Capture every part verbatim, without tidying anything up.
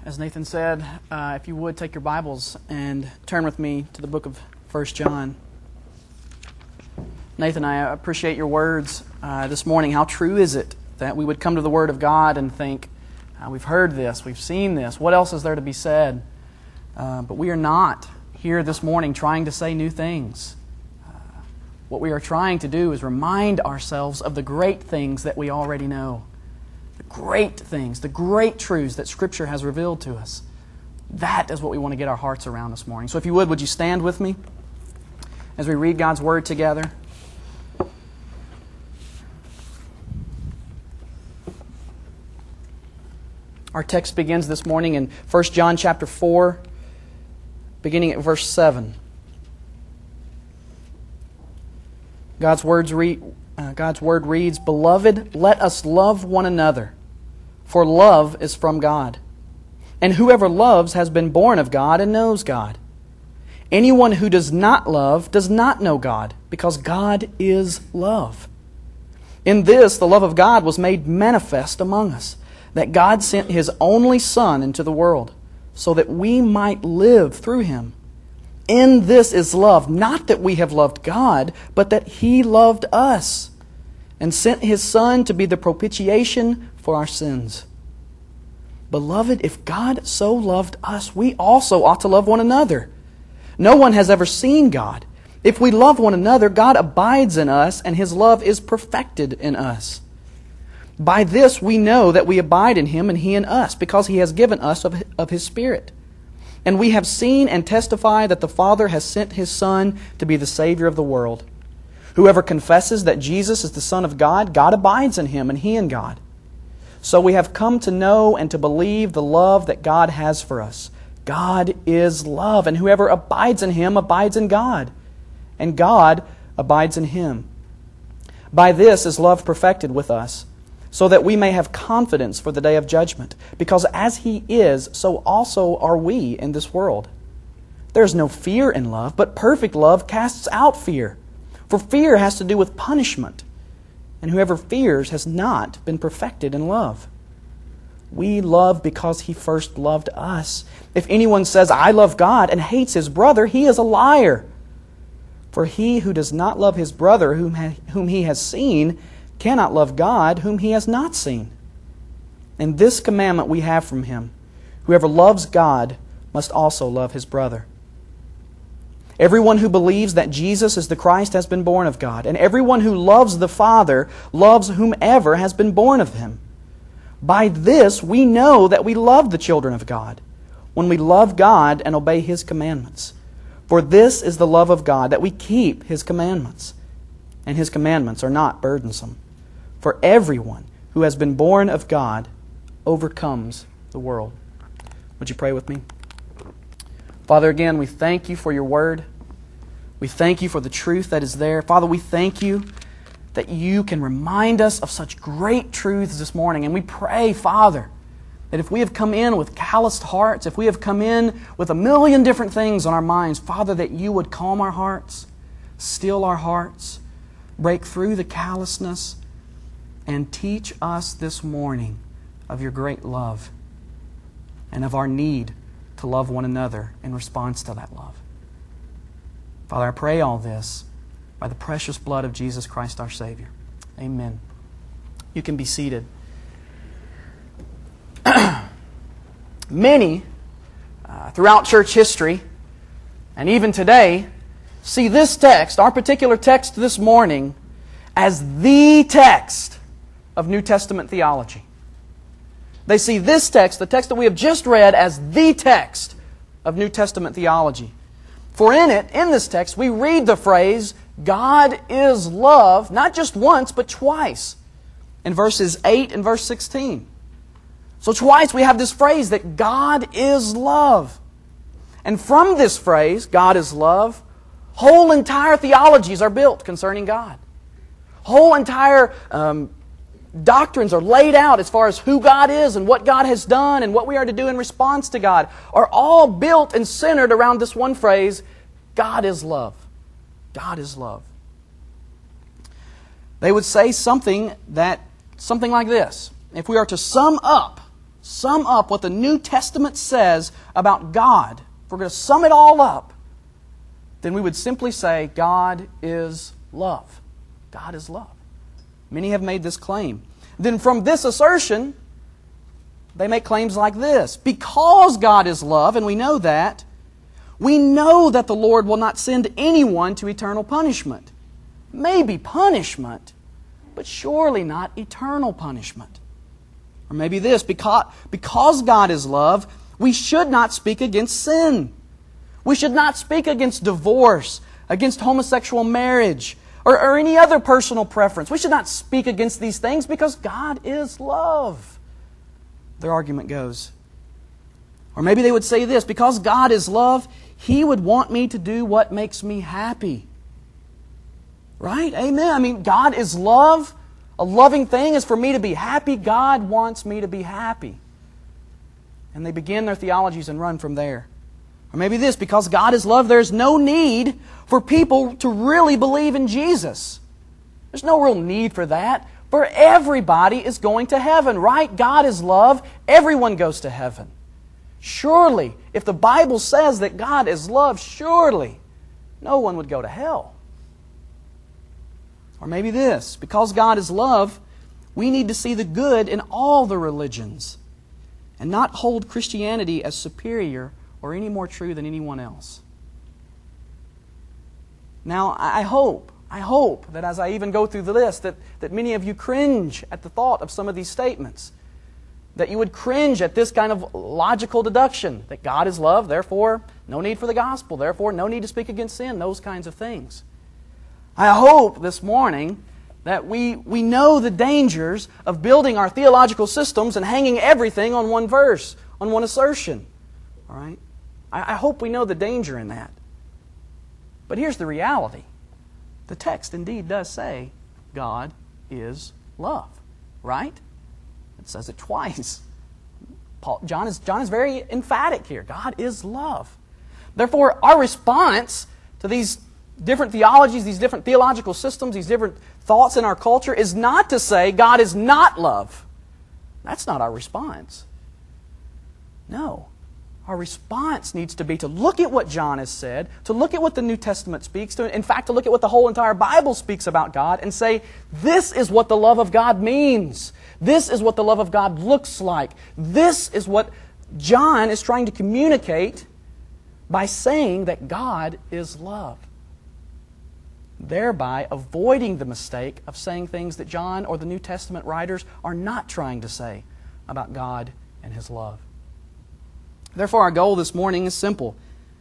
As Nathan said, uh, if you would take your Bibles and turn with me to the book of First John. Nathan, I appreciate your words uh, this morning. How true is it that we would come to the Word of God and think, uh, we've heard this, we've seen this, what else is there to be said? Uh, but we are not here this morning trying to say new things. Uh, what we are trying to do is remind ourselves of the great things that we already know. The great things, the great truths that Scripture has revealed to us. That is what we want to get our hearts around this morning. So if you would, would you stand with me as we read God's Word together? Our text begins this morning in First John chapter four, beginning at verse seven. God's words read, uh, God's word reads, "Beloved, let us love one another, for love is from God. And whoever loves has been born of God and knows God. Anyone who does not love does not know God, because God is love. In this the love of God was made manifest among us, that God sent His only Son into the world, so that we might live through Him. In this is love, not that we have loved God, but that He loved us, and sent His Son to be the propitiation for our sins. Beloved, if God so loved us, we also ought to love one another. No one has ever seen God. If we love one another, God abides in us, and His love is perfected in us. By this we know that we abide in Him and He in us, because He has given us of, of His Spirit. And we have seen and testify that the Father has sent His Son to be the Savior of the world. Whoever confesses that Jesus is the Son of God, God abides in Him and He in God. So we have come to know and to believe the love that God has for us. God is love, and whoever abides in Him abides in God, and God abides in him. By this is love perfected with us, so that we may have confidence for the day of judgment. Because as He is, so also are we in this world. There is no fear in love, but perfect love casts out fear. For fear has to do with punishment, and whoever fears has not been perfected in love. We love because He first loved us. If anyone says, I love God, and hates his brother, he is a liar. For he who does not love his brother whom, ha- whom he has seen cannot love God whom he has not seen. And this commandment we have from Him: whoever loves God must also love his brother. Everyone who believes that Jesus is the Christ has been born of God, and everyone who loves the Father loves whomever has been born of Him. By this we know that we love the children of God, when we love God and obey His commandments. For this is the love of God, that we keep His commandments, and His commandments are not burdensome. For everyone who has been born of God overcomes the world." Would you pray with me? Father, again, we thank You for Your Word. We thank You for the truth that is there. Father, we thank You that You can remind us of such great truths this morning. And we pray, Father, that if we have come in with calloused hearts, if we have come in with a million different things on our minds, Father, that You would calm our hearts, still our hearts, break through the callousness, and teach us this morning of Your great love and of our need to love one another in response to that love. Father, I pray all this by the precious blood of Jesus Christ our Savior. Amen. You can be seated. Many uh, throughout church history, and even today, see this text, our particular text this morning, as the text of New Testament theology. They see this text, the text that we have just read, as the text of New Testament theology. For in it, in this text, we read the phrase, God is love, not just once, but twice, in verses eight and verse sixteen. So twice we have this phrase that God is love. And from this phrase, God is love, whole entire theologies are built concerning God. Whole entire um, doctrines are laid out as far as who God is and what God has done and what we are to do in response to God, are all built and centered around this one phrase, God is love. God is love. They would say something that something like this. If we are to sum up sum up what the New Testament says about God, if we're going to sum it all up, then we would simply say God is love. God is love. Many have made this claim. Then from this assertion, they make claims like this. Because God is love, and we know that, we know that the Lord will not send anyone to eternal punishment. Maybe punishment, but surely not eternal punishment. Or maybe this, because, because God is love, we should not speak against sin. We should not speak against divorce, against homosexual marriage, or, or any other personal preference. We should not speak against these things because God is love, their argument goes. Or maybe they would say this, because God is love, He would want me to do what makes me happy. Right? Amen. I mean, God is love. A loving thing is for me to be happy. God wants me to be happy. And they begin their theologies and run from there. Or maybe this, because God is love, there's no need for people to really believe in Jesus. There's no real need for that. For everybody is going to heaven, right? God is love. Everyone goes to heaven. Surely, if the Bible says that God is love, surely no one would go to hell. Or maybe this, because God is love, we need to see the good in all the religions and not hold Christianity as superior or any more true than anyone else. Now, I hope, I hope that as I even go through the list, that, that many of you cringe at the thought of some of these statements. That you would cringe at this kind of logical deduction, that God is love, therefore no need for the gospel, therefore no need to speak against sin, those kinds of things. I hope this morning that we, we know the dangers of building our theological systems and hanging everything on one verse, on one assertion. All right? I, I hope we know the danger in that. But here's the reality. The text indeed does say God is love. Right? It says it twice. Paul, John is, John is very emphatic here. God is love. Therefore, our response to these different theologies, these different theological systems, these different thoughts in our culture is not to say God is not love. That's not our response. No. Our response needs to be to look at what John has said, to look at what the New Testament speaks to, in fact, to look at what the whole entire Bible speaks about God and say, this is what the love of God means. This is what the love of God looks like. This is what John is trying to communicate by saying that God is love. Thereby avoiding the mistake of saying things that John or the New Testament writers are not trying to say about God and His love. Therefore, our goal this morning is simple.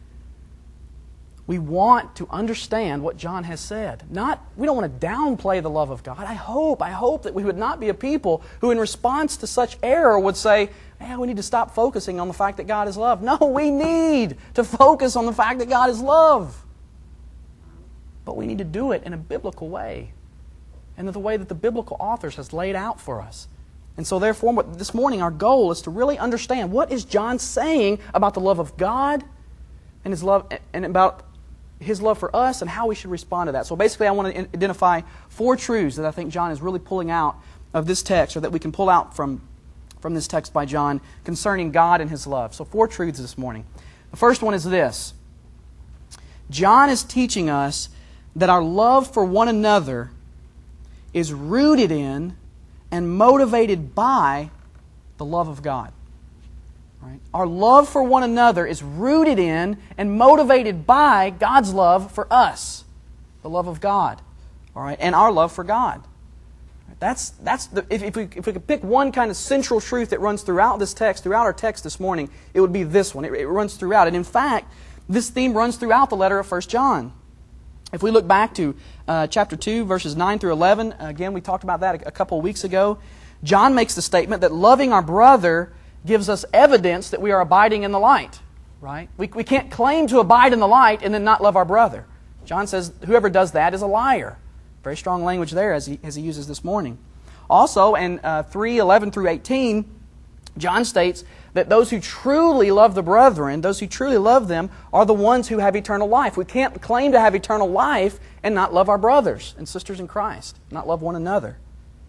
We want to understand what John has said. Not, we don't want to downplay the love of God. I hope, I hope that we would not be a people who in response to such error would say, man, we need to stop focusing on the fact that God is love. No, we need to focus on the fact that God is love. But we need to do it in a biblical way, and in the way that the biblical authors has laid out for us. And so therefore, this morning our goal is to really understand what is John saying about the love of God and His love, and about His love for us and how we should respond to that. So basically I want to identify four truths that I think John is really pulling out of this text, or that we can pull out from, from this text by John concerning God and His love. So four truths this morning. The first one is this. John is teaching us that our love for one another is rooted in and motivated by the love of God. Right? Our love for one another is rooted in and motivated by God's love for us, the love of God, all right, and our love for God. That's that's the if, if we if we could pick one kind of central truth that runs throughout this text, throughout our text this morning, it would be this one. It, it runs throughout, and in fact, this theme runs throughout the letter of First John. If we look back to uh, chapter two, verses nine through eleven, again, we talked about that a, a couple of weeks ago. John makes the statement that loving our brother gives us evidence that we are abiding in the light. Right? We, we can't claim to abide in the light and then not love our brother. John says whoever does that is a liar. Very strong language there as he, as he uses this morning. Also, in uh, three eleven through eighteen, John states that those who truly love the brethren, those who truly love them, are the ones who have eternal life. We can't claim to have eternal life and not love our brothers and sisters in Christ, not love one another.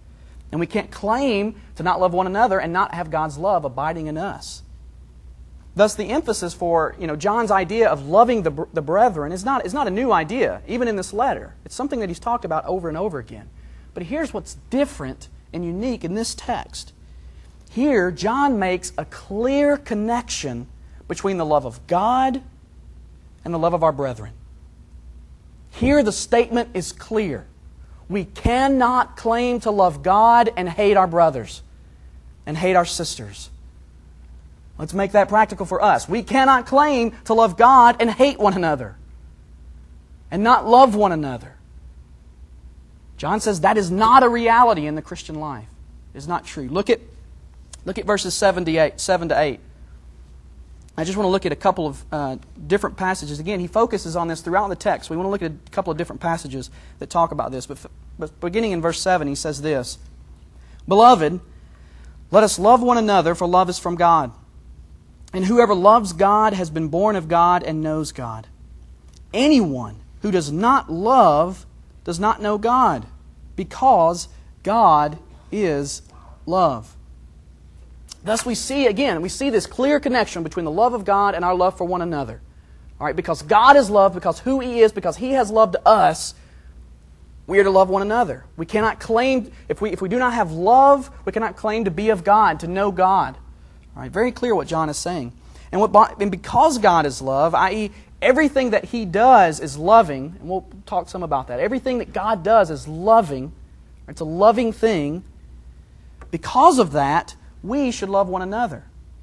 And we can't claim to not love one another and not have God's love abiding in us. Thus, the emphasis for you know John's idea of loving the, the brethren is not, is not a new idea, even in this letter. It's something that he's talked about over and over again. But here's what's different and unique in this text. Here, John makes a clear connection between the love of God and the love of our brethren. Here, the statement is clear. We cannot claim to love God and hate our brothers and hate our sisters. Let's make that practical for us. We cannot claim to love God and hate one another and not love one another. John says that is not a reality in the Christian life. It is not true. Look at, look at verses seven to eight. seven to eight. I just want to look at a couple of uh, different passages. Again, he focuses on this throughout the text. We want to look at a couple of different passages that talk about this. But, but beginning in verse seven, he says this, Beloved, let us love one another, for love is from God. And whoever loves God has been born of God and knows God. Anyone who does not love does not know God, because God is love. Thus we see, again, we see this clear connection between the love of God and our love for one another. All right, because God is love, because who He is, because He has loved us, we are to love one another. We cannot claim, if we, if we do not have love, we cannot claim to be of God, to know God. All right, very clear what John is saying. And, what, and because God is love, that is everything that He does is loving, and we'll talk some about that. Everything that God does is loving. It's a loving thing. Because of that, we should love one another.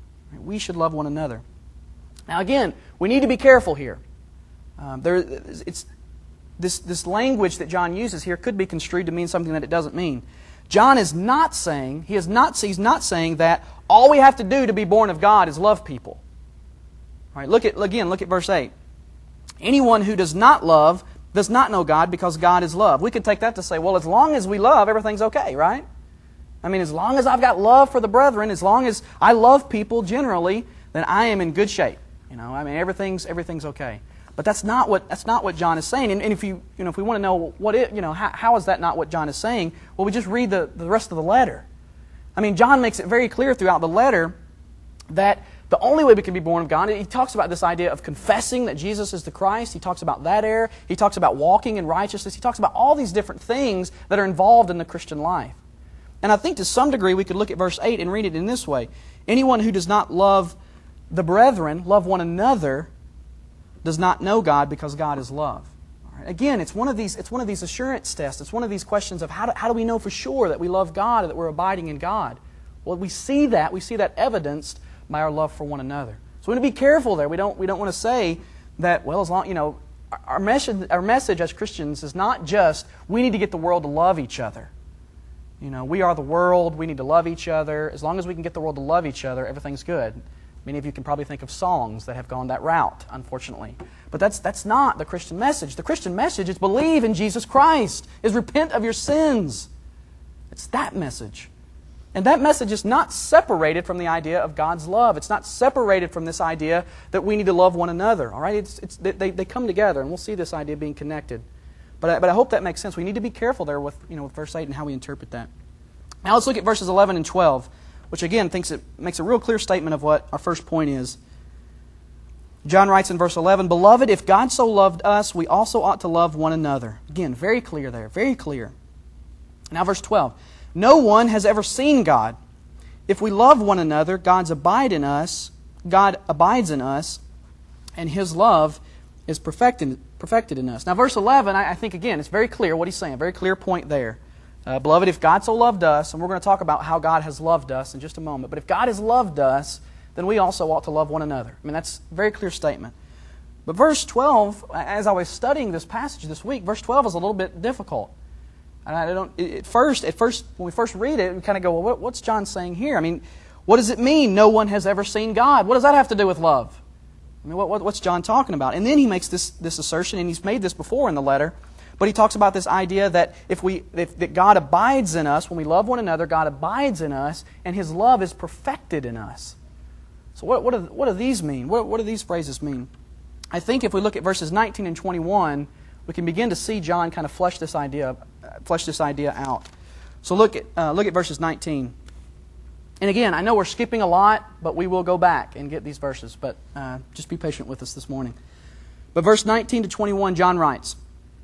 We should love one another. Now again, we need to be careful here. Um, there, it's, this, this language that John uses here could be construed to mean something that it doesn't mean. John is not saying, he is not, he's not saying that all we have to do to be born of God is love people. All right, look at, again, look at verse eight. Anyone who does not love does not know God, because God is love. We could take that to say, well, as long as we love, everything's okay, right? I mean, as long as I've got love for the brethren, as long as I love people generally, then I am in good shape. You know, I mean, everything's everything's okay. But that's not what that's not what John is saying. And, and if you you know if we want to know what it you know how, how is that not what John is saying? Well, we just read the, the rest of the letter. I mean, John makes it very clear throughout the letter that the only way we can be born of God, he talks about this idea of confessing that Jesus is the Christ. He talks about that error. He talks about walking in righteousness. He talks about all these different things that are involved in the Christian life. And I think to some degree we could look at verse eight and read it in this way. Anyone who does not love the brethren, love one another, does not know God, because God is love. All right. Again, it's one of these it's one of these assurance tests. It's one of these questions of how do, how do we know for sure that we love God or that we're abiding in God? Well, we see that. We see that evidenced by our love for one another. So we want to be careful there. We don't we don't want to say that, well, as long, you know, our, our message our message as Christians is not just we need to get the world to love each other. You know, we are the world, we need to love each other. As long as we can get the world to love each other, everything's good. Many of you can probably think of songs that have gone that route, unfortunately. But that's that's not the Christian message. The Christian message is believe in Jesus Christ, is repent of your sins. It's that message. And that message is not separated from the idea of God's love. It's not separated from this idea that we need to love one another. All right, it's, it's, they, they come together, and we'll see this idea being connected. But I, but I hope that makes sense. We need to be careful there with, you know, with verse eight and how we interpret that. Now let's look at verses eleven and twelve, which again thinks it makes a real clear statement of what our first point is. John writes in verse eleven, Beloved, if God so loved us, we also ought to love one another. Again, very clear there, very clear. Now verse twelve, No one has ever seen God. If we love one another, God's abide in us, God abides in us, and His love is perfected, perfected in us. Now verse eleven, I, I think again, it's very clear what he's saying, a very clear point there. Uh, Beloved, if God so loved us, and we're going to talk about how God has loved us in just a moment, but if God has loved us, then we also ought to love one another. I mean, that's a very clear statement. But verse twelve, as I was studying this passage this week, verse twelve is a little bit difficult. And I don't, at first, at first, when we first read it, we kind of go, well, what, what's John saying here? I mean, what does it mean, no one has ever seen God? What does that have to do with love? I mean, what, what, what's John talking about? And then he makes this, this assertion, and he's made this before in the letter, but he talks about this idea that if we, if, that God abides in us, when we love one another, God abides in us, and His love is perfected in us. So what, what, do, what do these mean? What, what do these phrases mean? I think if we look at verses nineteen and twenty-one, we can begin to see John kind of flesh this idea, flesh this idea out. So look at, uh, look at verses nineteen. And again, I know we're skipping a lot, but we will go back and get these verses. But uh, just be patient with us this morning. But verse nineteen to twenty-one, John writes,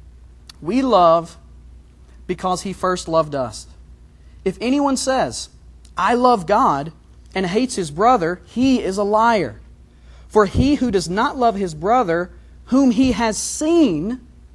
"We love because He first loved us. If anyone says, 'I love God,' and hates his brother, he is a liar. For he who does not love his brother, whom he has seen,"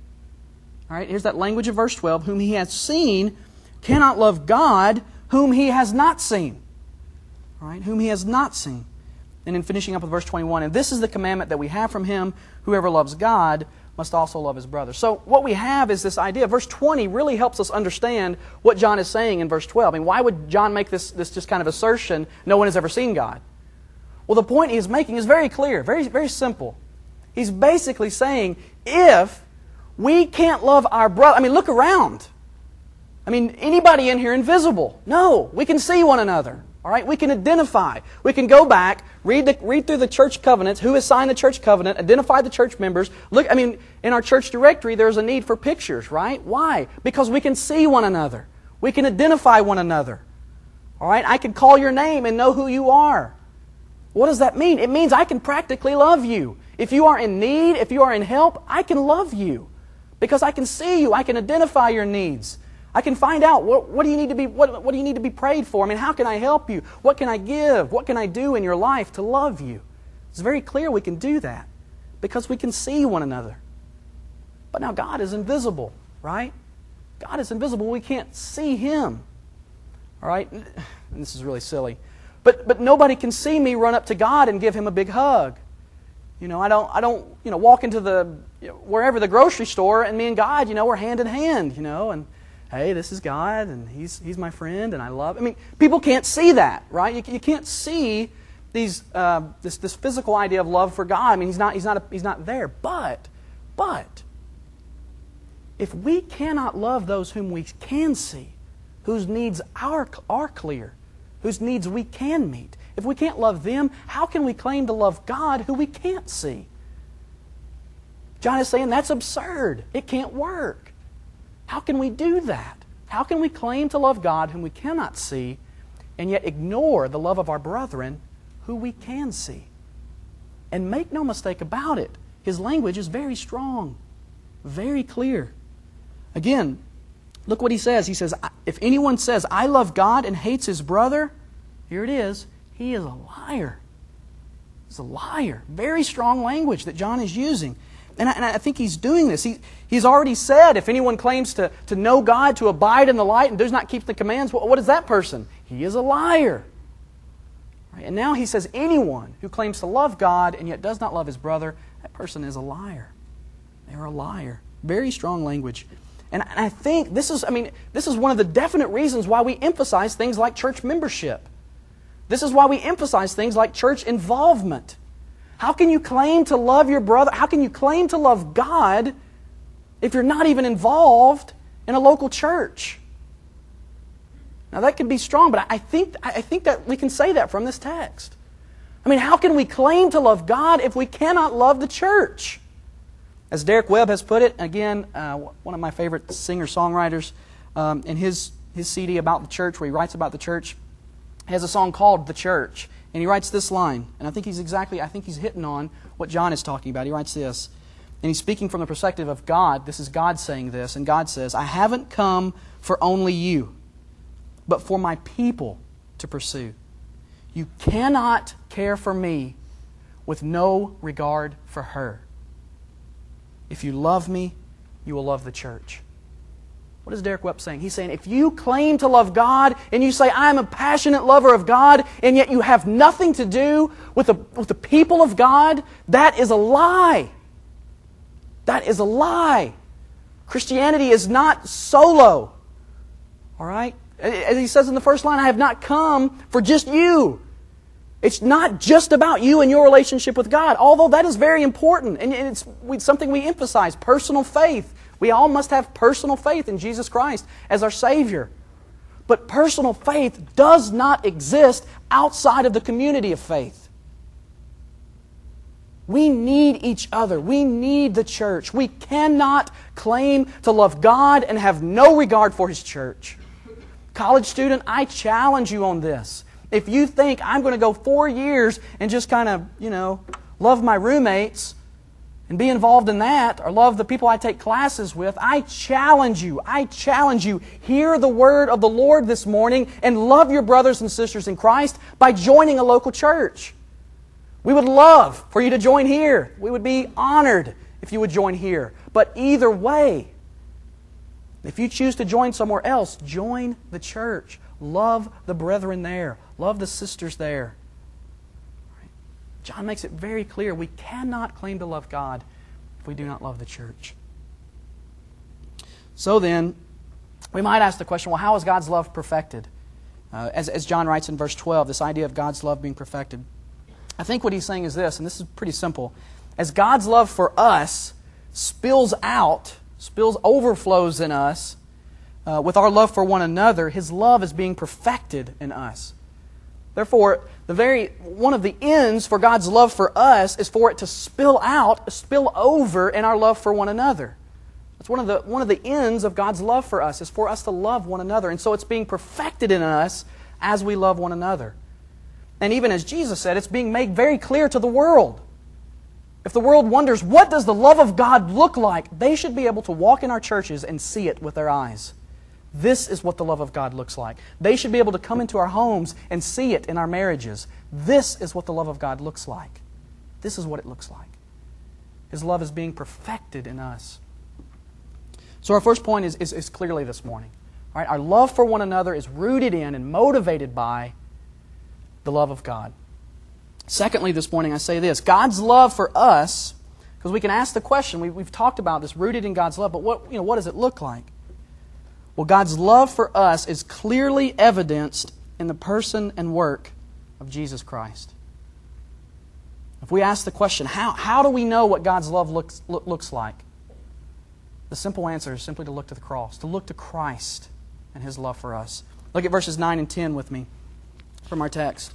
all right, here's that language of verse twelve, "whom he has seen, cannot love God, whom he has not seen." All right, whom he has not seen. And then finishing up with verse twenty-one, "And this is the commandment that we have from Him, whoever loves God must also love his brother." So what we have is this idea. Verse twenty really helps us understand what John is saying in verse twelve. I mean, why would John make this, this just kind of assertion, no one has ever seen God? Well, the point he's making is very clear, very, very simple. He's basically saying, if we can't love our brother, I mean, look around. I mean, anybody in here invisible? No, we can see one another. All right, we can identify. We can go back, read the, read through the church covenants, who has signed the church covenant, identify the church members. Look, I mean, in our church directory, there's a need for pictures, right? Why? Because we can see one another. We can identify one another. All right, I can call your name and know who you are. What does that mean? It means I can practically love you. If you are in need, if you are in help, I can love you because I can see you. I can identify your needs. I can find out what, what do you need to be what, what do you need to be prayed for? I mean, how can I help you? What can I give? What can I do in your life to love you? It's very clear we can do that because we can see one another. But now God is invisible, right? God is invisible. We can't see Him. All right? And this is really silly. But but nobody can see me run up to God and give Him a big hug. You know, I don't I don't, you know, walk into the you know, wherever the grocery store and me and God, you know, we're hand in hand, you know, and hey, this is God, and He's He's my friend, and I love. I mean, people can't see that, right? You, you can't see these uh, this this physical idea of love for God. I mean, He's not He's not a, He's not there. But but if we cannot love those whom we can see, whose needs are are clear, whose needs we can meet, if we can't love them, how can we claim to love God who we can't see? John is saying that's absurd. It can't work. How can we do that? How can we claim to love God whom we cannot see and yet ignore the love of our brethren who we can see? And make no mistake about it, his language is very strong, very clear. Again, look what he says. He says, if anyone says, "I love God," and hates his brother, here it is, he is a liar. He's a liar. Very strong language that John is using. And I, and I think he's doing this. He, he's already said, if anyone claims to, to know God, to abide in the light, and does not keep the commands, what, what is that person? He is a liar. Right? And now he says, anyone who claims to love God and yet does not love his brother, that person is a liar. They're a liar. Very strong language. And, and I think this is, I mean, this is one of the definite reasons why we emphasize things like church membership. This is why we emphasize things like church involvement. How can you claim to love your brother? How can you claim to love God if you're not even involved in a local church? Now that could be strong, but I think, I think that we can say that from this text. I mean, how can we claim to love God if we cannot love the church? As Derek Webb has put it, again, uh, one of my favorite singer-songwriters, um, in his, his C D about the church, where he writes about the church, has a song called "The Church." And he writes this line, and I think he's exactly, I think he's hitting on what John is talking about. He writes this, and he's speaking from the perspective of God. This is God saying this, and God says, "I haven't come for only you, but for my people to pursue. You cannot care for me with no regard for her. If you love me, you will love the church." What is Derek Webb saying? He's saying, if you claim to love God and you say, "I'm a passionate lover of God," and yet you have nothing to do with the, with the people of God, that is a lie. That is a lie. Christianity is not solo. All right? As he says in the first line, "I have not come for just you." It's not just about you and your relationship with God, although that is very important, and it's something we emphasize, personal faith. We all must have personal faith in Jesus Christ as our Savior. But personal faith does not exist outside of the community of faith. We need each other. We need the church. We cannot claim to love God and have no regard for His church. College student, I challenge you on this. If you think I'm going to go four years and just kind of, you know, love my roommates and be involved in that, or love the people I take classes with, I challenge you, I challenge you, hear the word of the Lord this morning and love your brothers and sisters in Christ by joining a local church. We would love for you to join here. We would be honored if you would join here. But either way, if you choose to join somewhere else, join the church. Love the brethren there. Love the sisters there. John makes it very clear we cannot claim to love God if we do not love the church. So then, we might ask the question, well, how is God's love perfected? Uh, as, as John writes in verse twelve, this idea of God's love being perfected. I think what he's saying is this, and this is pretty simple. As God's love for us spills out, spills, overflows in us, uh, with our love for one another, His love is being perfected in us. Therefore, the very one of the ends for God's love for us is for it to spill out, spill over in our love for one another. That's one of the one of the ends of God's love for us, is for us to love one another. And so it's being perfected in us as we love one another. And even as Jesus said, it's being made very clear to the world. If the world wonders, what does the love of God look like? They should be able to walk in our churches and see it with their eyes. This is what the love of God looks like. They should be able to come into our homes and see it in our marriages. This is what the love of God looks like. This is what it looks like. His love is being perfected in us. So our first point is, is, is clearly this morning. All right? Our love for one another is rooted in and motivated by the love of God. Secondly, this morning I say this. God's love for us, because we can ask the question, we, we've talked about this, rooted in God's love, but what, you know, what does it look like? Well, God's love for us is clearly evidenced in the person and work of Jesus Christ. If we ask the question, how, how do we know what God's love looks, look, looks like? The simple answer is simply to look to the cross, to look to Christ and His love for us. Look at verses nine and ten with me from our text.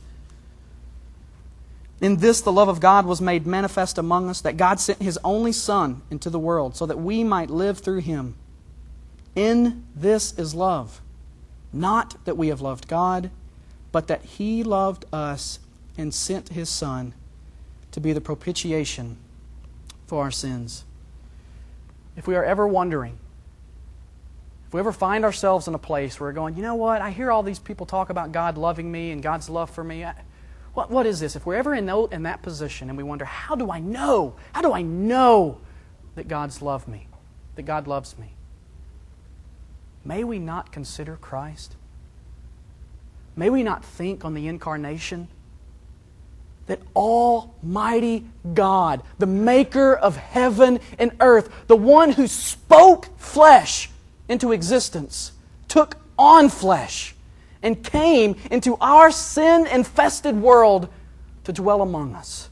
In this the love of God was made manifest among us, that God sent His only Son into the world so that we might live through Him. In this is love, not that we have loved God, but that He loved us and sent His Son to be the propitiation for our sins. If we are ever wondering, if we ever find ourselves in a place where we're going, you know what, I hear all these people talk about God loving me and God's love for me. I, what, what is this? If we're ever in, in that position and we wonder, how do I know? How do I know that God's loved me? That God loves me? May we not consider Christ? May we not think on the incarnation? That Almighty God, the maker of heaven and earth, the one who spoke flesh into existence, took on flesh and came into our sin-infested world to dwell among us.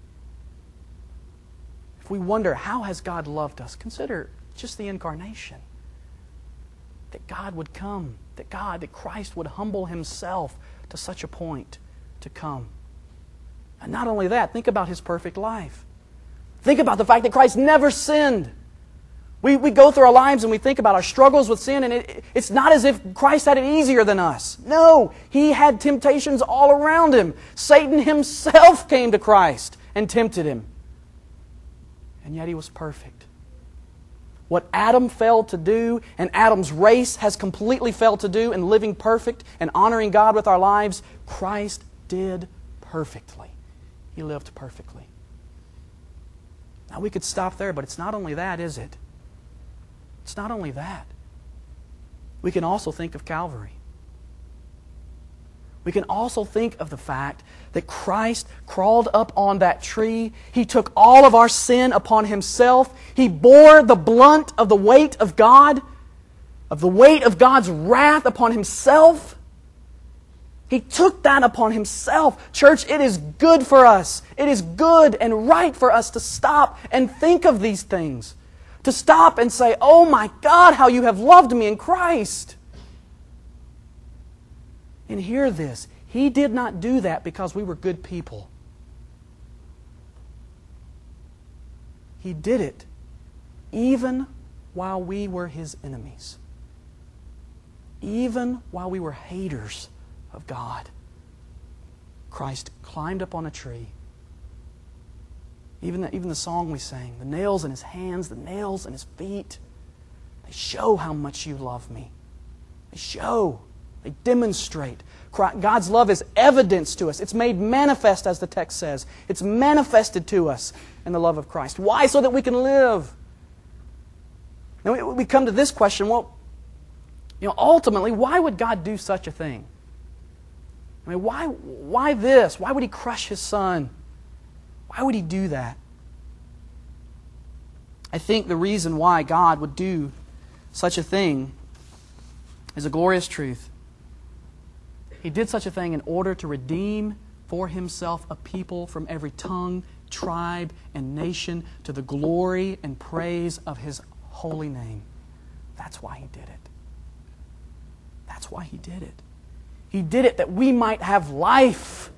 If we wonder, how has God loved us? Consider just the incarnation. That God would come, that God, that Christ would humble Himself to such a point to come. And not only that, think about His perfect life. Think about the fact that Christ never sinned. We, we go through our lives and we think about our struggles with sin, and it, it's not as if Christ had it easier than us. No, He had temptations all around Him. Satan himself came to Christ and tempted Him. And yet He was perfect. What Adam failed to do, and Adam's race has completely failed to do in living perfect and honoring God with our lives, Christ did perfectly. He lived perfectly. Now we could stop there, but it's not only that, is it? It's not only that. We can also think of Calvary. We can also think of the fact that Christ crawled up on that tree. He took all of our sin upon Himself. He bore the brunt of the weight of God, of the weight of God's wrath upon Himself. He took that upon Himself. Church, it is good for us. It is good and right for us to stop and think of these things. To stop and say, oh my God, how You have loved me in Christ. And hear this, He did not do that because we were good people. He did it even while we were His enemies. even while we were haters of God, Christ climbed up on a tree. Even the, even the song we sang, the nails in His hands, the nails in His feet, they show how much you love me. They show, they demonstrate. God's love is evidence to us. It's made manifest, as the text says. It's manifested to us in the love of Christ. Why? So that we can live. Now we, we come to this question, well, you know, ultimately, why would God do such a thing? I mean, why, why this? Why would He crush His Son? Why would He do that? I think the reason why God would do such a thing is a glorious truth. He did such a thing in order to redeem for Himself a people from every tongue, tribe, and nation to the glory and praise of His holy name. That's why He did it. That's why He did it. He did it that we might have life,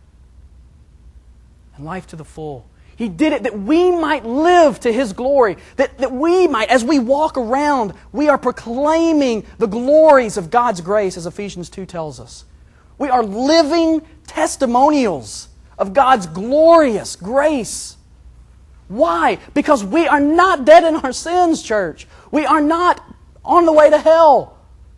and life to the full. He did it that we might live to His glory, that, that we might, as we walk around, we are proclaiming the glories of God's grace, as Ephesians two tells us. We are living testimonials of God's glorious grace. Why? Because we are not dead in our sins, church. We are not on the way to hell.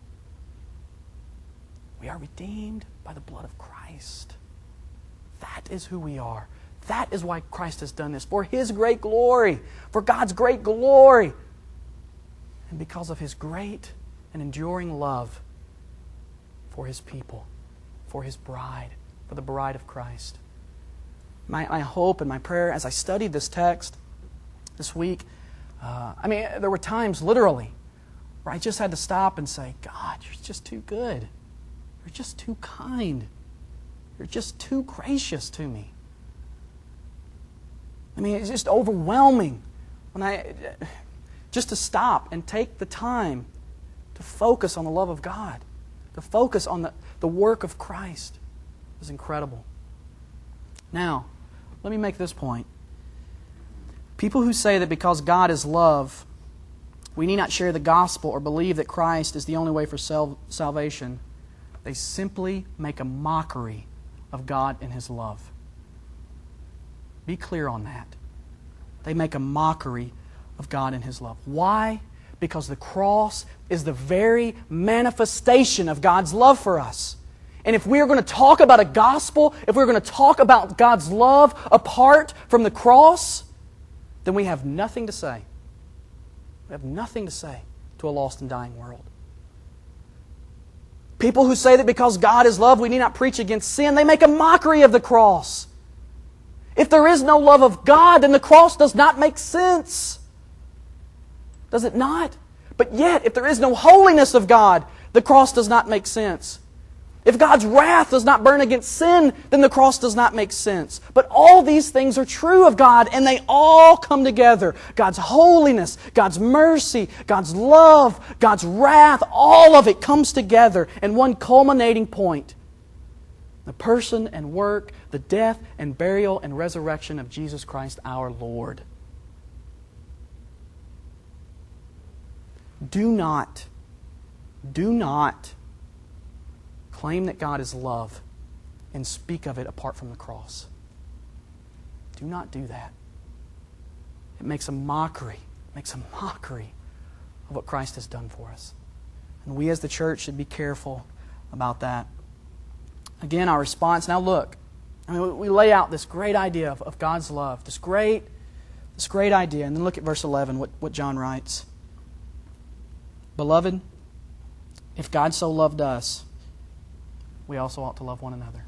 We are redeemed by the blood of Christ. That is who we are. That is why Christ has done this. For His great glory. For God's great glory. And because of His great and enduring love for His people. For His bride. For the bride of Christ. My, my hope and my prayer as I studied this text this week, uh, I mean, there were times, literally, where I just had to stop and say, God, You're just too good. You're just too kind. You're just too gracious to me. I mean, it's just overwhelming when I just to stop and take the time to focus on the love of God, to focus on the, the work of Christ. It was incredible. Now, let me make this point. People who say that because God is love, we need not share the gospel or believe that Christ is the only way for sal- salvation, they simply make a mockery of God and His love. Be clear on that. They make a mockery of God and His love. Why? Because the cross is the very manifestation of God's love for us. And if we're going to talk about a gospel, if we're going to talk about God's love apart from the cross, then we have nothing to say. We have nothing to say to a lost and dying world. People who say that because God is love, we need not preach against sin, they make a mockery of the cross. If there is no love of God, then the cross does not make sense. Does it not? But yet, if there is no holiness of God, the cross does not make sense. If God's wrath does not burn against sin, then the cross does not make sense. But all these things are true of God, and they all come together. God's holiness, God's mercy, God's love, God's wrath, all of it comes together in one culminating point. The person and work, the death and burial and resurrection of Jesus Christ our Lord. Do not, do not claim that God is love and speak of it apart from the cross. Do not do that. It makes a mockery, makes a mockery of what Christ has done for us. And we as the church should be careful about that. Again, our response, now look, I mean, we lay out this great idea of, of God's love, this great, this great idea. And then look at verse eleven, what, what John writes. Beloved, if God so loved us, we also ought to love one another.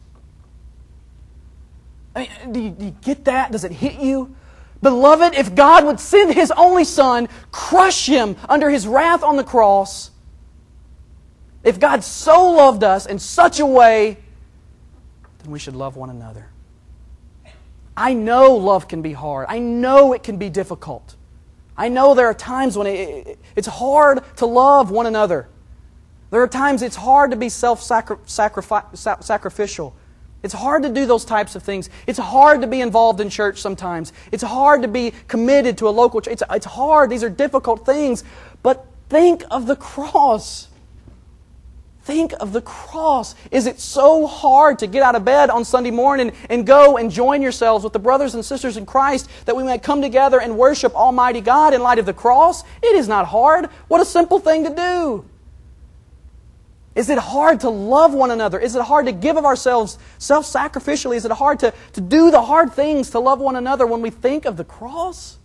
I mean, do you, do you get that? Does it hit you? Beloved, if God would send His only Son, crush Him under His wrath on the cross, if God so loved us in such a way, then we should love one another. I know love can be hard. I know it can be difficult. I know there are times when it, it's hard to love one another. There are times it's hard to be self-sacrificial. It's hard to do those types of things. It's hard to be involved in church sometimes. It's hard to be committed to a local church. It's, it's hard. These are difficult things. But think of the cross. Think of the cross. Is it so hard to get out of bed on Sunday morning and go and join yourselves with the brothers and sisters in Christ that we might come together and worship Almighty God in light of the cross? It is not hard. What a simple thing to do. Is it hard to love one another? Is it hard to give of ourselves self-sacrificially? Is it hard to, to do the hard things to love one another when we think of the cross?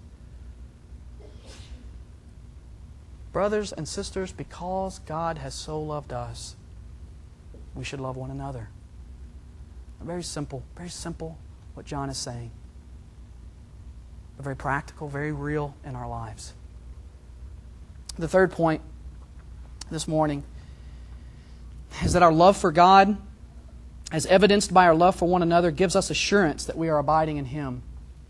Brothers and sisters, because God has so loved us, we should love one another. Very simple, very simple what John is saying. But very practical, very real in our lives. The third point this morning is that our love for God, as evidenced by our love for one another, gives us assurance that we are abiding in Him.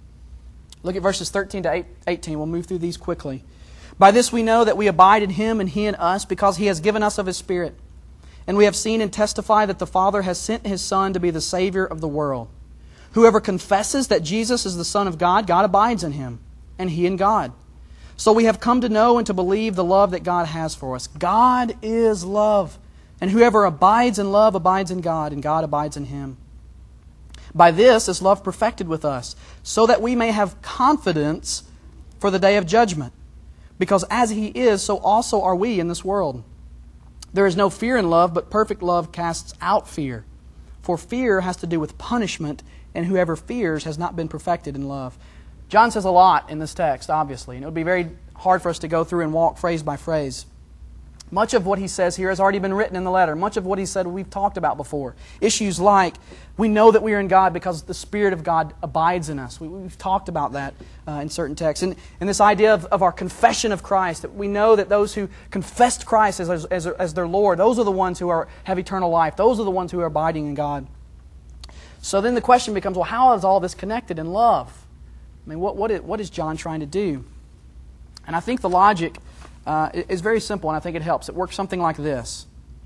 Look at verses thirteen to eighteen. We'll move through these quickly. By this we know that we abide in Him and He in us, because He has given us of His Spirit. And we have seen and testify that the Father has sent His Son to be the Savior of the world. Whoever confesses that Jesus is the Son of God, God abides in him, and He in God. So we have come to know and to believe the love that God has for us. God is love. And whoever abides in love abides in God, and God abides in him. By this is love perfected with us, so that we may have confidence for the day of judgment. Because as He is, so also are we in this world. There is no fear in love, but perfect love casts out fear. For fear has to do with punishment, and whoever fears has not been perfected in love. John says a lot in this text, obviously, and it would be very hard for us to go through and walk phrase by phrase. Much of what he says here has already been written in the letter. Much of what he said we've talked about before. Issues like, we know that we are in God because the Spirit of God abides in us. We, we've talked about that uh, in certain texts. And, and this idea of, of our confession of Christ, that we know that those who confessed Christ as, as, as their Lord, those are the ones who are, have eternal life. Those are the ones who are abiding in God. So then the question becomes, well, how is all this connected in love? I mean, what, what, is, what is John trying to do? And I think the logic Uh, is very simple, and I think it helps. It works something like this.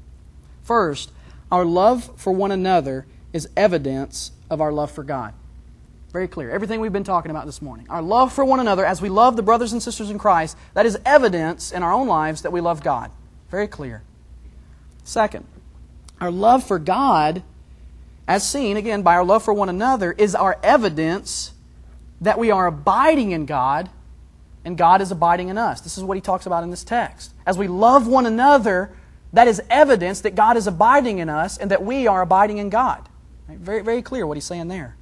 First, our love for one another is evidence of our love for God. Very clear. Everything we've been talking about this morning. Our love for one another, as we love the brothers and sisters in Christ, that is evidence in our own lives that we love God. Very clear. Second, our love for God, as seen, again, by our love for one another, is our evidence that we are abiding in God, and God is abiding in us. This is what he talks about in this text. As we love one another, that is evidence that God is abiding in us and that we are abiding in God. Right? Very, very clear what he's saying there.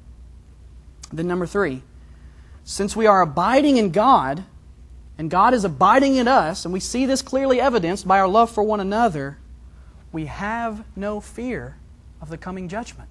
Then number three, since we are abiding in God, and God is abiding in us, and we see this clearly evidenced by our love for one another, we have no fear of the coming judgment.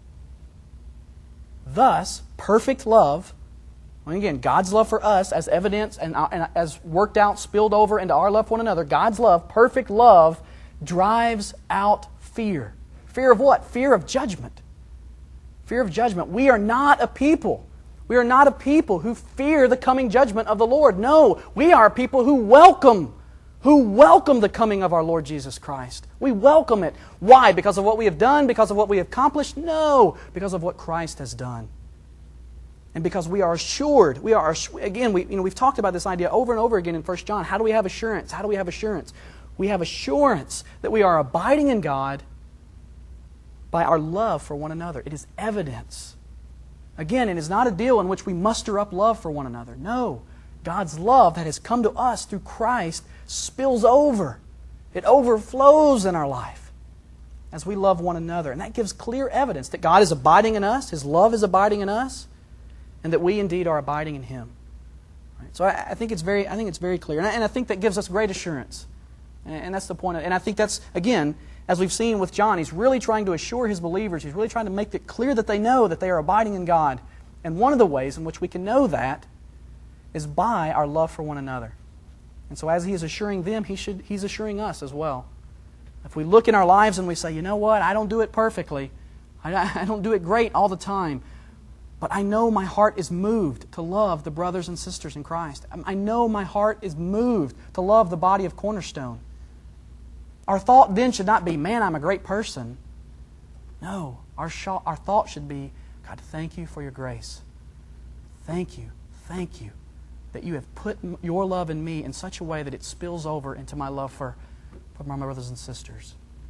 Thus, perfect love, well, again, God's love for us as evidence and, and as worked out, spilled over into our love for one another, God's love, perfect love, drives out fear. Fear of what? Fear of judgment. Fear of judgment. We are not a people. We are not a people who fear the coming judgment of the Lord. No, we are people who welcome, who welcome the coming of our Lord Jesus Christ. We welcome it. Why? Because of what we have done? Because of what we have accomplished? No, because of what Christ has done. And because we are assured, we are, again, we, you know, we've talked about this idea over and over again in First John. How do we have assurance? How do we have assurance? We have assurance that we are abiding in God by our love for one another. It is evidence. Again, it is not a deal in which we muster up love for one another. No, God's love that has come to us through Christ spills over. It overflows in our life as we love one another. And that gives clear evidence that God is abiding in us, His love is abiding in us, and that we indeed are abiding in Him. Right? So I, I think it's very, I think it's very clear, and I, and I think that gives us great assurance. And, and that's the point. Of, and I think that's, again, as we've seen with John, he's really trying to assure his believers. He's really trying to make it clear that they know that they are abiding in God. And one of the ways in which we can know that is by our love for one another. And so as he is assuring them, he should, he's assuring us as well. If we look in our lives and we say, you know what, I don't do it perfectly. I, I don't do it great all the time. But I know my heart is moved to love the brothers and sisters in Christ. I know my heart is moved to love the body of Cornerstone. Our thought then should not be, man, I'm a great person. No, our, sh- our thought should be, God, thank you for your grace. Thank you, thank you that you have put your love in me in such a way that it spills over into my love for, for my brothers and sisters.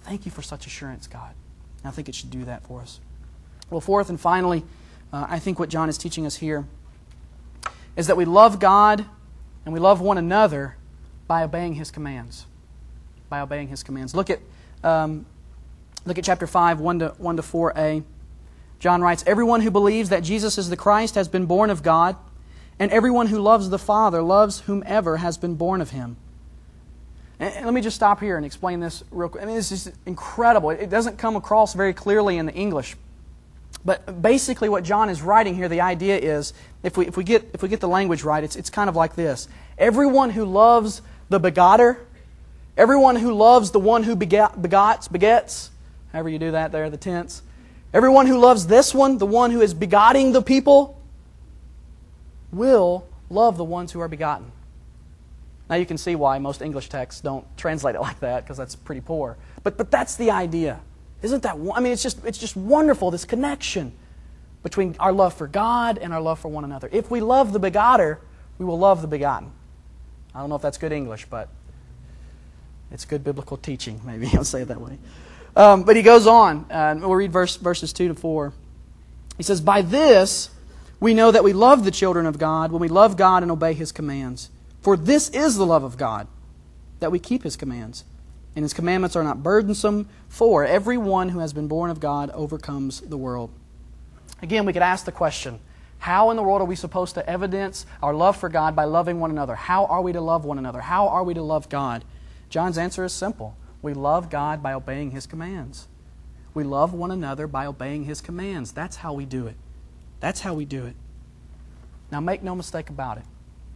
Thank you for such assurance, God. And I think it should do that for us. Well, fourth and finally, uh, I think what John is teaching us here is that we love God and we love one another by obeying His commands. By obeying His commands. Look at um, look at chapter five, one to one to four a. John writes, "Everyone who believes that Jesus is the Christ has been born of God, and everyone who loves the Father loves whomever has been born of Him." And let me just stop here and explain this real quick. I mean, this is incredible. It doesn't come across very clearly in the English. But basically what John is writing here, the idea is, if we if we get if we get the language right, it's it's kind of like this. Everyone who loves the begotter, everyone who loves the one who begat, begots, begets, however you do that there, the tense. Everyone who loves this one, the one who is begotten the people, will love the ones who are begotten. Now you can see why most English texts don't translate it like that, because that's pretty poor. But but that's the idea. Isn't that, I mean, it's just it's just wonderful, this connection between our love for God and our love for one another. If we love the begotter, we will love the begotten. I don't know if that's good English, but it's good biblical teaching, maybe. I'll say it that way. Um, but he goes on, uh, and we'll read verse, verses two to four. He says, "By this we know that we love the children of God, when we love God and obey His commands. For this is the love of God, that we keep His commands. And His commandments are not burdensome, for everyone who has been born of God overcomes the world." Again, we could ask the question, how in the world are we supposed to evidence our love for God by loving one another? How are we to love one another? How are we to love God? John's answer is simple. We love God by obeying His commands. We love one another by obeying His commands. That's how we do it. That's how we do it. Now make no mistake about it.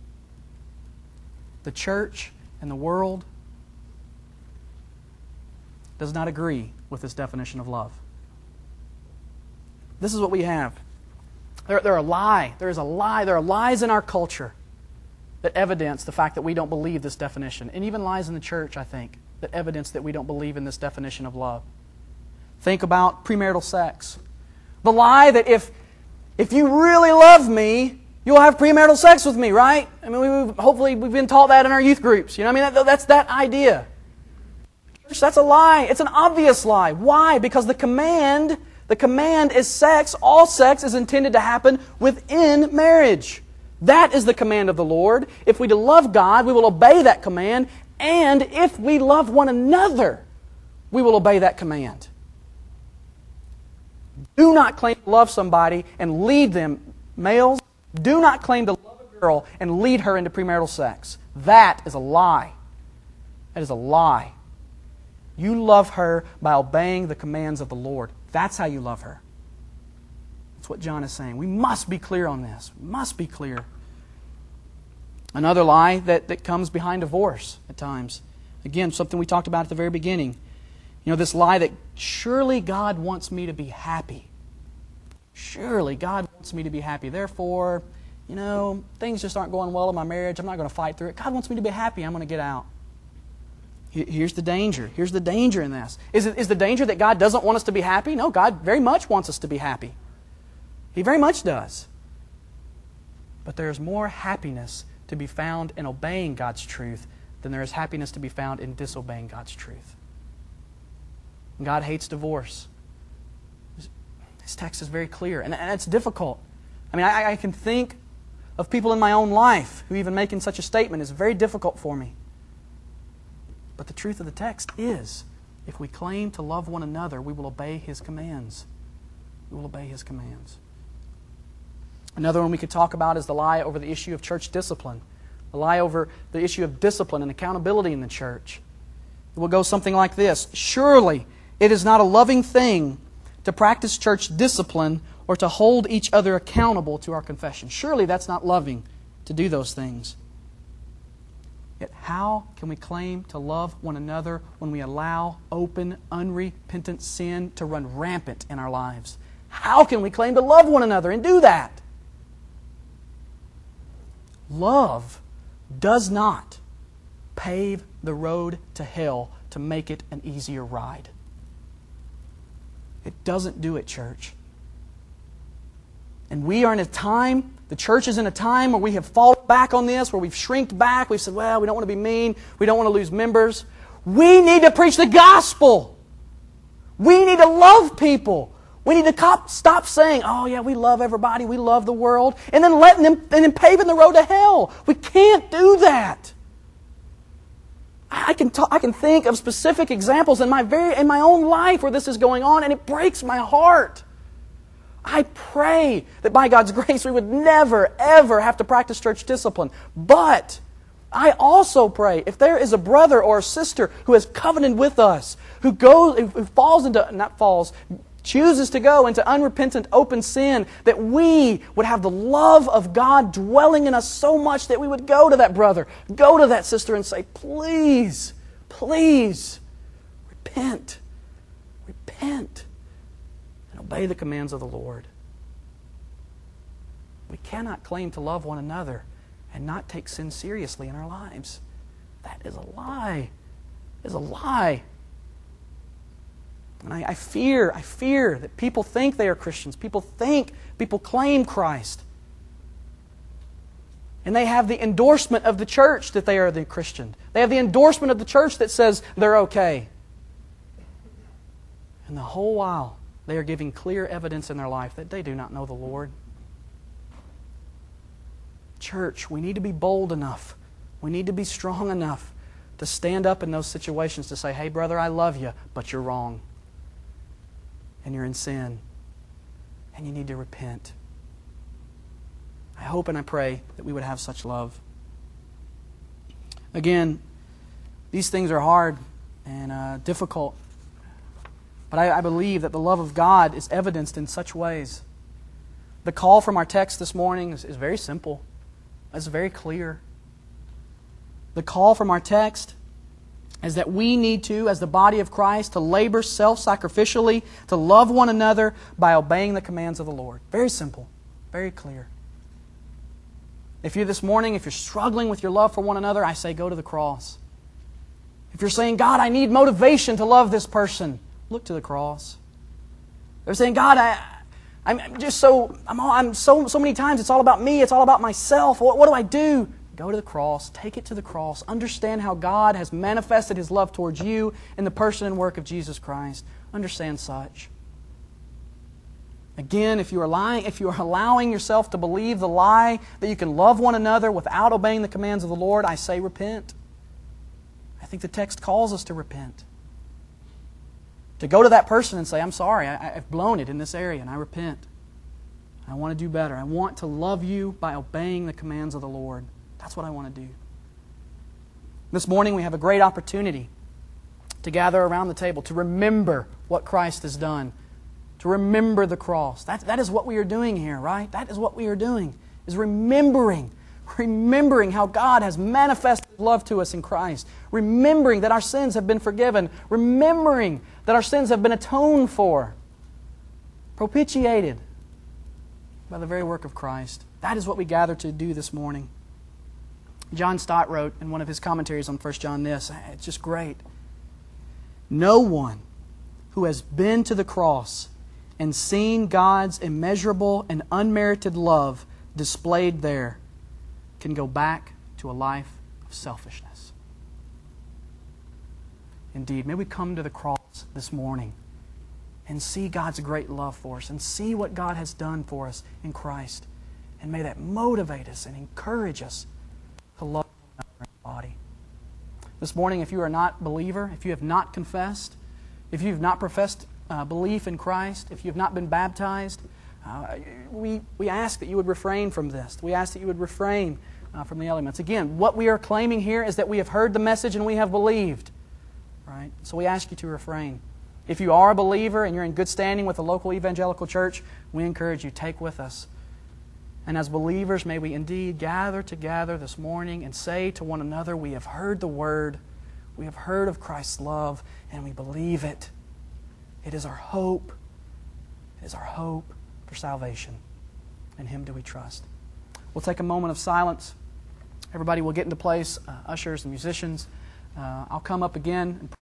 The church and the world does not agree with this definition of love. This is what we have. There, there are a lie. There is a lie. There are lies in our culture that evidence the fact that we don't believe this definition. And even lies in the church, I think, that evidence that we don't believe in this definition of love. Think about premarital sex. The lie that if, if you really love me, you'll have premarital sex with me, right? I mean, we, hopefully we've been taught that in our youth groups. You know what I mean? That, that's that idea. Church, that's a lie. It's an obvious lie. Why? Because the command, the command is sex. All sex is intended to happen within marriage. That is the command of the Lord. If we love God, we will obey that command. And if we love one another, we will obey that command. Do not claim to love somebody and lead them, males, do not claim to love a girl and lead her into premarital sex. That is a lie. That is a lie. You love her by obeying the commands of the Lord. That's how you love her. That's what John is saying. We must be clear on this. We must be clear. Another lie that, that comes behind divorce at times. Again, something we talked about at the very beginning. You know, this lie that surely God wants me to be happy. Surely God wants me to be happy. Therefore, you know, things just aren't going well in my marriage. I'm not going to fight through it. God wants me to be happy. I'm going to get out. Here's the danger. Here's the danger in this. Is, it, is the danger that God doesn't want us to be happy? No, God very much wants us to be happy. He very much does. But there is more happiness to be found in obeying God's truth than there is happiness to be found in disobeying God's truth. God hates divorce. His text is very clear, and, and it's difficult. I mean, I, I can think of people in my own life who even making such a statement is very difficult for me. But the truth of the text is, if we claim to love one another, we will obey His commands. We will obey His commands. Another one we could talk about is the lie over the issue of church discipline. The lie over the issue of discipline and accountability in the church. It will go something like this. Surely it is not a loving thing to practice church discipline or to hold each other accountable to our confession. Surely that's not loving to do those things. Yet how can we claim to love one another when we allow open, unrepentant sin to run rampant in our lives? How can we claim to love one another and do that? Love does not pave the road to hell to make it an easier ride. It doesn't do it, church. And we are in a time, the church is in a time where we have fallen back on this, where we've shrinked back. We've said, well, we don't want to be mean. We don't want to lose members. We need to preach the gospel. love people. We need to cop, stop saying, oh yeah, we love everybody, we love the world, and then letting them, and then paving the road to hell. We can't do that. I can talk, I can think of specific examples in my very in my own life where this is going on, and it breaks my heart. I pray that by God's grace we would never, ever have to practice church discipline. But I also pray if there is a brother or a sister who has covenanted with us, who goes, who falls into, not falls, chooses to go into unrepentant open sin, that we would have the love of God dwelling in us so much that we would go to that brother, go to that sister and say, please, please, repent, repent, and obey the commands of the Lord. We cannot claim to love one another and not take sin seriously in our lives. That is a lie. It is a lie. And I, I fear, I fear that people think they are Christians. People think, people claim Christ. And they have the endorsement of the church that they are the Christian. They have the endorsement of the church that says they're okay. And the whole while, they are giving clear evidence in their life that they do not know the Lord. Church, we need to be bold enough. We need to be strong enough to stand up in those situations to say, hey brother, I love you, but you're wrong. And you're in sin. And you need to repent. I hope and I pray that we would have such love. Again, these things are hard and uh, difficult. But I, I believe that the love of God is evidenced in such ways. The call from our text this morning is, is very simple. It's very clear. The call from our text is that we need to, as the body of Christ, to labor self-sacrificially, to love one another by obeying the commands of the Lord. Very simple. Very clear. If you're this morning, if you're struggling with your love for one another, I say go to the cross. If you're saying, God, I need motivation to love this person, look to the cross. They're saying, God, I, I'm just so, I'm, all, I'm so, so many times it's all about me, it's all about myself. What, what do I do? Go to the cross, take it to the cross, understand how God has manifested His love towards you in the person and work of Jesus Christ. Understand such. Again, if you are lying, if you are allowing yourself to believe the lie that you can love one another without obeying the commands of the Lord, I say repent. I think the text calls us to repent. To go to that person and say, I'm sorry, I, I've blown it in this area and I repent. I want to do better. I want to love you by obeying the commands of the Lord. That's what I want to do. This morning we have a great opportunity to gather around the table, to remember what Christ has done, to remember the cross. That, that is what we are doing here, right? That is what we are doing, is remembering, remembering how God has manifested love to us in Christ, remembering that our sins have been forgiven, remembering that our sins have been atoned for, propitiated by the very work of Christ. That is what we gather to do this morning. John Stott wrote in one of his commentaries on First John this, it's just great. No one who has been to the cross and seen God's immeasurable and unmerited love displayed there can go back to a life of selfishness. Indeed, may we come to the cross this morning and see God's great love for us and see what God has done for us in Christ. And may that motivate us and encourage us to love one another in the body. This morning, if you are not a believer, if you have not confessed, if you have not professed uh, belief in Christ, if you have not been baptized, uh, we, we ask that you would refrain from this. We ask that you would refrain uh, from the elements. Again, what we are claiming here is that we have heard the message and we have believed. Right? So we ask you to refrain. If you are a believer and you're in good standing with a local evangelical church, we encourage you, take with us. And as believers, may we indeed gather together this morning and say to one another, we have heard the Word, we have heard of Christ's love, and we believe it. It is our hope. It is our hope for salvation. In Him do we trust. We'll take a moment of silence. Everybody will get into place, uh, ushers and musicians. Uh, I'll come up again and